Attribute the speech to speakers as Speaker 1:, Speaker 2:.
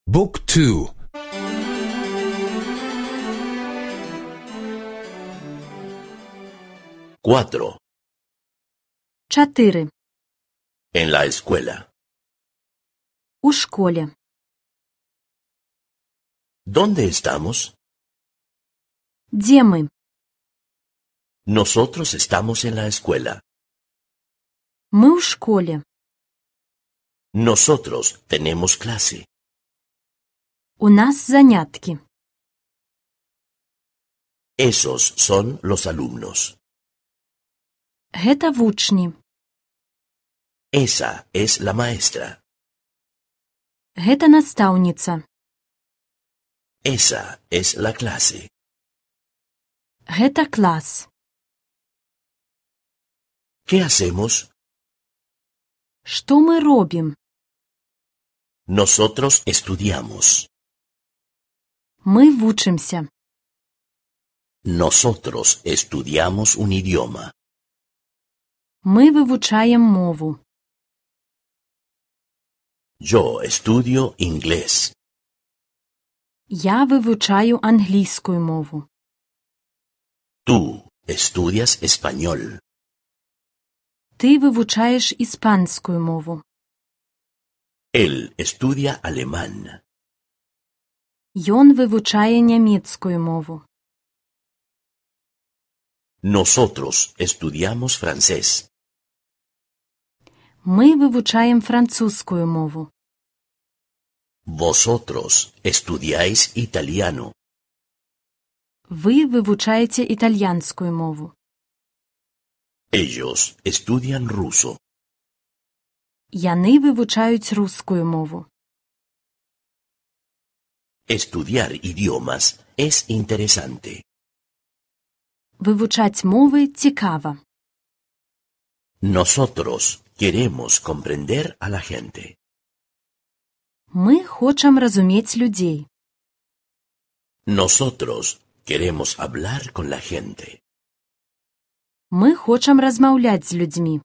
Speaker 1: บุ๊กทู
Speaker 2: Cuatro.
Speaker 3: 4.
Speaker 2: En la escuela.
Speaker 3: У школі.
Speaker 2: ¿Dónde estamos?
Speaker 3: Де ми?
Speaker 2: Nosotros estamos en la escuela.
Speaker 3: Ми у школі.
Speaker 2: Nosotros tenemos clase.
Speaker 3: У нас занятки.
Speaker 2: Esos son los alumnos.
Speaker 3: Гэта вучні.
Speaker 2: Esa es la maestra.
Speaker 3: Гэта настаўніца.
Speaker 2: Esa es la clase.
Speaker 3: Гэта клас.
Speaker 2: ¿Qué hacemos?
Speaker 3: Што мы робім?
Speaker 2: Nosotros estudiamos.
Speaker 3: Мы вучымся.
Speaker 2: Nosotros estudiamos un idioma.
Speaker 3: Мы вывучаем мову.
Speaker 2: Yo estudio inglés.
Speaker 3: Я вывучаю англійскую мову.
Speaker 2: Tú estudias español.
Speaker 3: Ти вивучаєш іспанську мову.
Speaker 2: Él estudia alemán.
Speaker 3: Ён вивучає нямецьку мову.
Speaker 2: Nosotros estudiamos francés.
Speaker 3: Ми вивучаємо французьку мову.
Speaker 2: Vosotros estudiáis italiano.
Speaker 3: Ви вивучаєте італьянську мову.
Speaker 2: Ellos estudian ruso.
Speaker 3: Яни вивучають русську мову.
Speaker 2: Estudiar idiomas es interesante.
Speaker 3: Вивучать мови цікаво.
Speaker 2: Nosotros queremos comprender a la gente.
Speaker 3: Ми хочемо розуміти людей.
Speaker 2: Nosotros queremos hablar con la gente.
Speaker 3: Ми хочемо розмовляти з людьми.